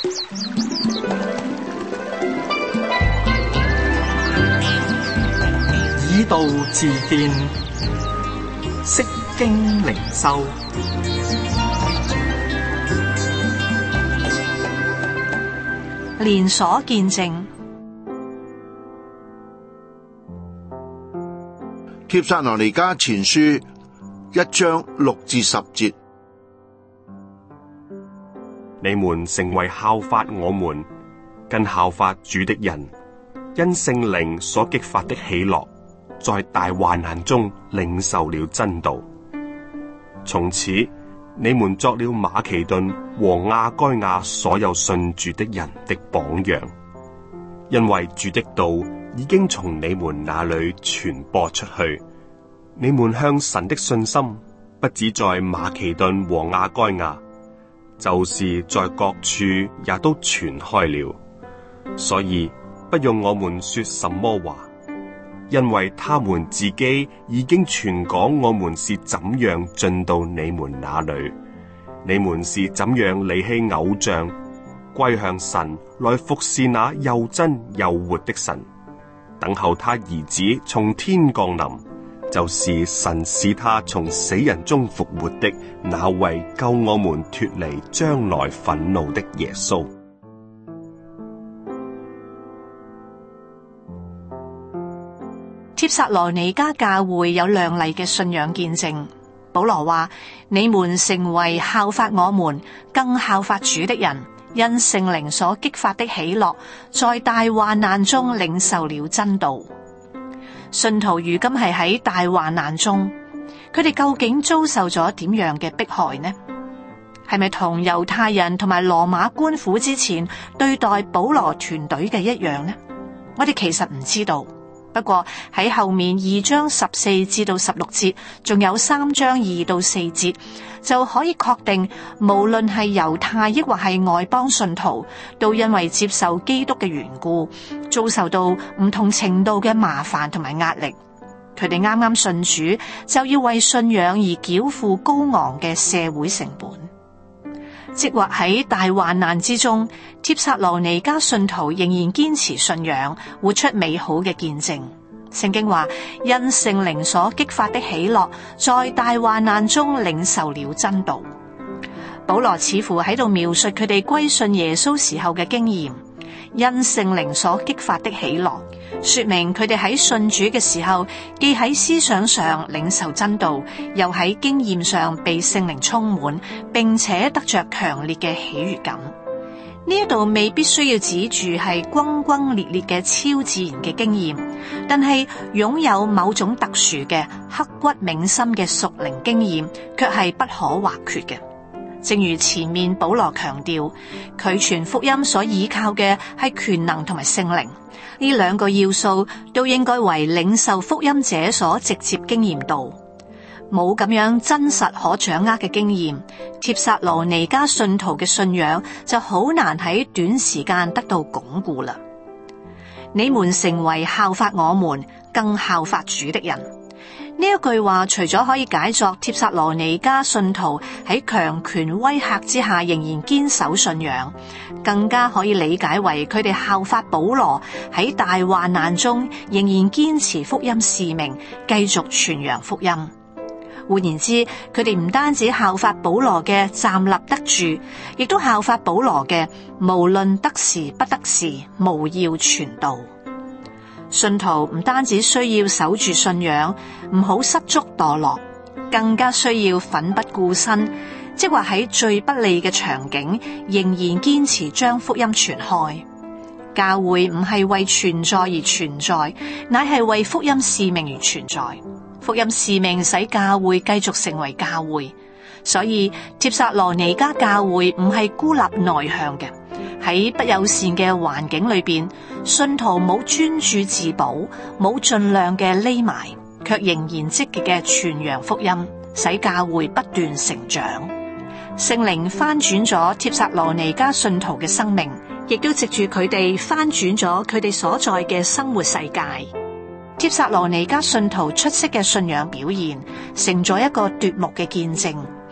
以道治變，釋經靈修。 連鎖見證。 帖撒羅尼迦前書1章6至10節， 你們成為效法我們，更效法主的人，因聖靈所激發的喜樂，在大患難中領受了真道。從此，你們作了馬其頓和亞該亞所有信主的人的榜樣，因為主的道已經從你們那裏傳播出去。你們向神的信心不止在馬其頓和亞該亞，就是在各處也都傳開了。所以不用我們說什麼話，因為他們自己已經傳講我們是怎樣進到你們那裏，你們是怎樣離棄偶像，歸向神來服侍那又真又活的神，等候他兒子從天降臨，就是神使他從死人中復活的那位救我們脫離將來憤怒的耶穌。 帖撒羅尼迦教會有亮麗嘅信仰見證。保羅話：你們成為效法我們，更效法主的人，因聖靈所激發的喜樂，在大患難中領受了真道。信徒如今係喺大患難中，佢哋究竟遭受咗點樣嘅迫害呢？係咪同猶太人同埋羅馬官府之前對待保羅團隊嘅一樣呢？我哋其實唔知道。不過喺後面2章14至到16節，仲有3章2到4節，就可以確定，無論係猶太抑或係外邦信徒，都因為接受基督嘅緣故，遭受到唔同程度嘅麻煩同埋壓力。佢哋啱啱信主，就要為信仰而繳付高昂嘅社會成本。即或喺大患難之中，帖撒羅尼迦信徒仍然堅持信仰，活出美好嘅見證。聖經話：因聖靈所激發的喜樂，在大患難中領受了真道。保羅似乎喺度描述佢哋歸信耶穌時候嘅經驗，因聖靈所激發的喜樂，說明佢哋喺信主嘅時候，既喺思想上領受真道，又喺經驗上被聖靈充滿，並且得着強烈嘅喜悅感。呢一度未必需要指住係轟轟烈烈嘅超自然嘅經驗，但係擁有某種特殊嘅刻骨銘心嘅屬靈經驗，卻係不可或缺嘅。正如前面保羅強調，佢傳福音所依靠嘅係權能同埋聖靈，呢兩個要素都應該為領受福音者所直接經驗到。冇咁樣真實可掌握嘅經驗，帖撒羅尼迦信徒嘅信仰就好難喺短時間得到鞏固啦。你們成為效法我們，更效法主的人。呢一句話除咗可以解作帖撒羅尼迦信徒喺強權威嚇之下仍然堅守信仰，更加可以理解為佢哋效法保羅喺大患難中仍然堅持福音使命，繼續傳揚福音。換言之，佢哋唔單止效法保羅嘅站立得住，亦都效法保羅嘅無論得時不得時，務要傳道。信徒唔單止需要守住信仰，唔好失足墮落，更加需要奮不顧身，即話喺最不利嘅場景，仍然堅持將福音傳開。教會唔係為存在而存在，乃係為福音使命而存在。福音使命使教會繼續成為教會，所以帖撒羅尼迦教會唔係孤立內向嘅。喺不友善嘅環境裏邊，信徒冇專注自保，冇盡量嘅匿埋，卻仍然積極嘅傳揚福音，使教會不斷成長。聖靈翻轉咗帖撒羅尼迦信徒嘅生命，亦都藉住佢哋翻轉咗佢哋所在嘅生活世界。帖撒羅尼迦信徒出色嘅信仰表現，成咗一個奪目嘅見證。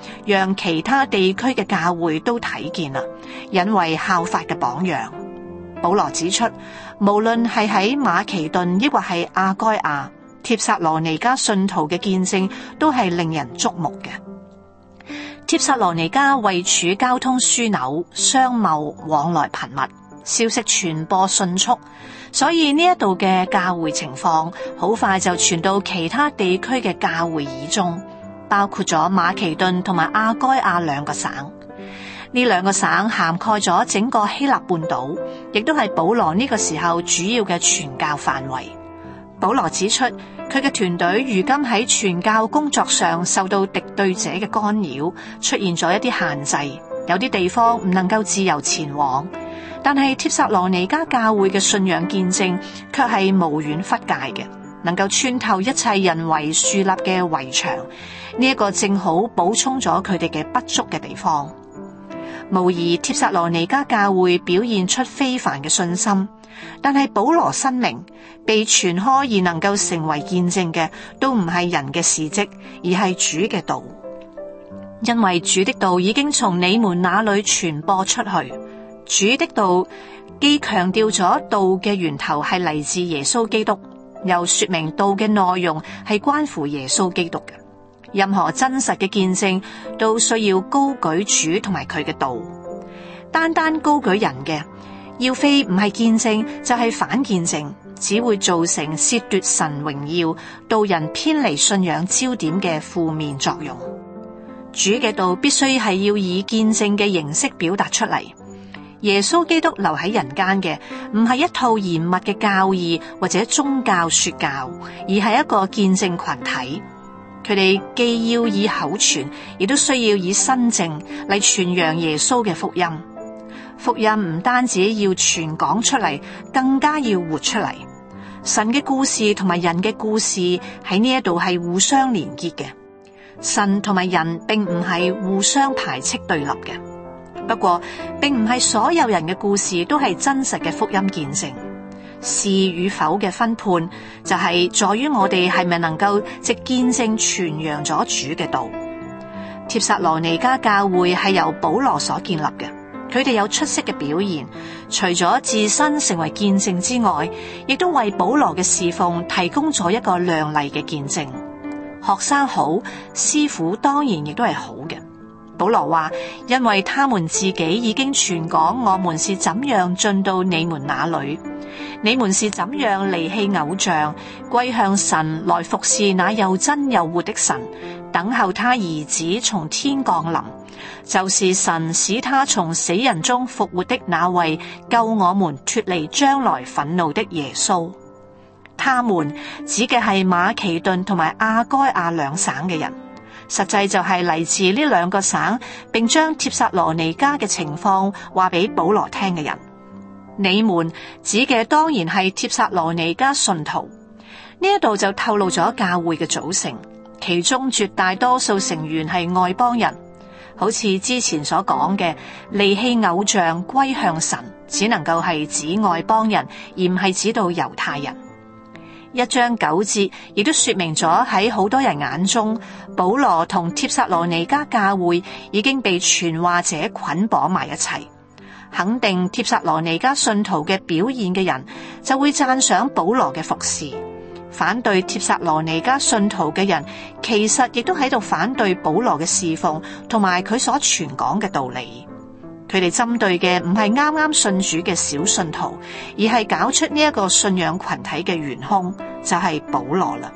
讓其他地區嘅教會都睇見啦，引為效法嘅榜樣。保羅指出，無論係喺馬其頓抑或係亞該亞、帖撒羅尼迦信徒嘅見證都係令人矚目嘅。帖撒羅尼迦位處交通樞紐，商貿往來頻密，消息傳播迅速，所以呢一度嘅教會情況好快就傳到其他地區嘅教會耳中，包括咗馬其頓同埋亞該亞兩個省。呢兩個省涵蓋咗整個希臘半島，亦都係保羅呢個時候主要嘅傳教範圍。保羅指出，佢嘅團隊如今喺傳教工作上受到敵對者嘅干擾，出現咗一啲限制，有啲地方唔能夠自由前往。但係帖撒羅尼迦教會嘅信仰見證卻係無遠弗屆嘅，能夠穿透一切人為樹立嘅圍牆。呢一個正好補充咗佢哋嘅不足嘅地方。無疑帖撒羅尼迦教會表現出非凡嘅信心，但係保羅申明，被傳開而能夠成為見證嘅，都唔係人嘅事蹟，而係主嘅道。因為主的道已經從你們那裏傳播出去。主的道既強調咗道嘅源頭係嚟自耶穌基督，又說明道嘅內容係關乎耶穌基督嘅。任何真實嘅見證都需要高舉主同埋佢嘅道。單單高舉人嘅，要非唔係見證就係反見證，只會造成褻奪神榮耀、導人偏離信仰焦點嘅負面作用。主嘅道必須係要以見證嘅形式表達出嚟。耶穌基督留喺人間嘅唔係一套嚴密嘅教義或者宗教說教，而係一個見證群體。佢哋既要以口傳，亦都需要以身證嚟傳揚耶穌嘅福音。福音唔單止要傳講出嚟，更加要活出嚟。神嘅故事同埋人嘅故事喺呢一度係互相連結嘅。神同埋人並唔係互相排斥對立嘅。不過，並唔係所有人嘅故事都係真實嘅福音見證。是與否嘅分判，就係在於我哋係咪能夠藉見證傳揚咗主嘅道。帖撒羅尼迦教會係由保羅所建立嘅，佢哋有出色嘅表現，除咗自身成為見證之外，亦都為保羅嘅侍奉提供咗一個亮麗嘅見證。學生好，師傅當然亦都係好嘅。保羅話，因為他們自己已經傳講我們是怎樣進到你們那裏，你們是怎樣離棄偶像，歸向神來服侍那又真又活的神，等候他兒子從天降臨，就是神使他從死人中復活的那位，救我們脫離將來憤怒的耶穌。他們指嘅係馬其頓同埋亞該亞兩省嘅人，實際就係嚟自呢兩個省，並將帖撒羅尼迦嘅情況話俾保羅聽嘅人。你們指嘅當然係帖撒羅尼迦信徒。呢一度就透露咗教會嘅組成，其中絕大多數成員係外邦人，好似之前所講嘅離棄偶像歸向神，只能夠係指外邦人，而唔係指到猶太人。1章9節亦都說明咗喺好多人眼中，保羅同帖撒羅尼迦教會已經被傳話者捆綁埋一齊。肯定帖撒羅尼迦信徒嘅表現嘅人，就會讚賞保羅嘅服侍。反對帖撒羅尼迦信徒嘅人，其實亦都喺度反對保羅嘅侍奉同埋佢所傳講嘅道理。佢哋針對嘅唔係啱啱信主嘅小信徒，而係搞出呢一個信仰群體嘅元兇，就係保羅啦。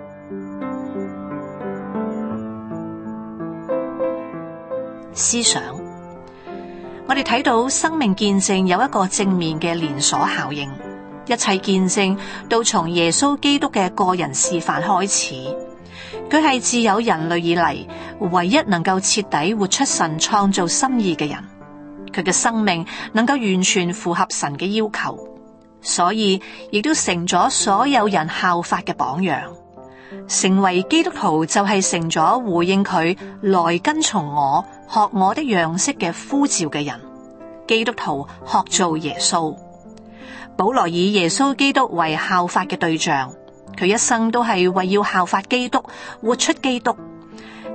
思想，我哋睇到生命見證有一個正面嘅連鎖效應，一切見證都從耶穌基督嘅個人示範開始。佢係自有人類以嚟唯一能夠徹底活出神創造心意嘅人。佢嘅生命能夠完全符合神嘅要求，所以亦都成咗所有人效法嘅榜樣。成為基督徒就係成咗回應佢來跟從我、學我的樣式嘅呼召嘅人。基督徒學做耶穌。保羅以耶穌基督為效法嘅對象，佢一生都係為要效法基督，活出基督。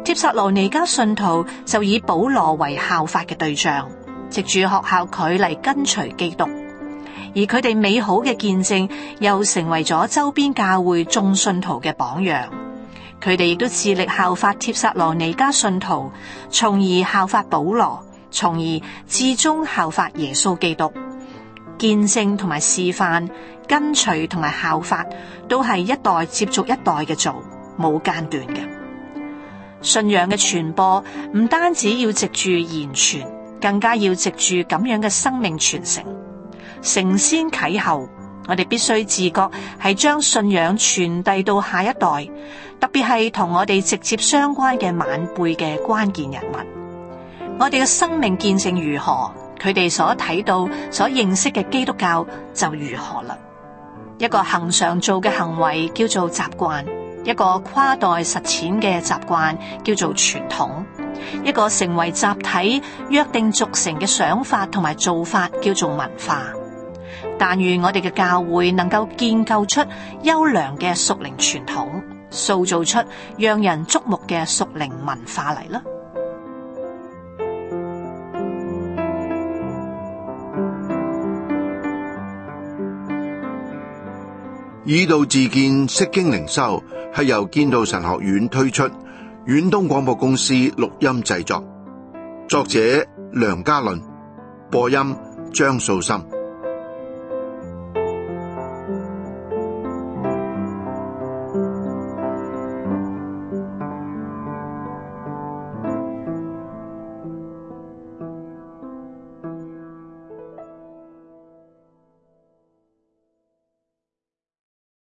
帖撒羅尼迦信徒就以保羅為效法嘅對象，藉住學效佢嚟跟隨基督，而佢哋美好嘅見證又成為咗周邊教會眾信徒嘅榜樣。佢哋亦都致力效法帖撒羅尼迦信徒，從而效法保羅，從而至終效法耶穌基督。見證同埋示範、跟隨同埋效法，都係一代接續一代嘅做，冇間斷嘅。信仰嘅傳播唔單止要藉住言傳，更加要藉住咁樣嘅生命傳承。承先啟後，我哋必須自覺係將信仰傳遞到下一代，特別係同我哋直接相關嘅晚輩嘅關鍵人物。我哋嘅生命見證如何，佢哋所睇到、所認識嘅基督教就如何啦。一個恆常做嘅行為叫做習慣，一個跨代實踐嘅習慣叫做傳統，一個成為集體約定俗成嘅想法同埋做法叫做文化。但願我哋嘅教會能夠建構出優良嘅屬靈傳統，塑造出讓人矚目嘅屬靈文化嚟啦。 以道自見，釋經靈修係由建道神學院推出，遠東廣播公司錄音製作，作者梁家麟，播音張素心。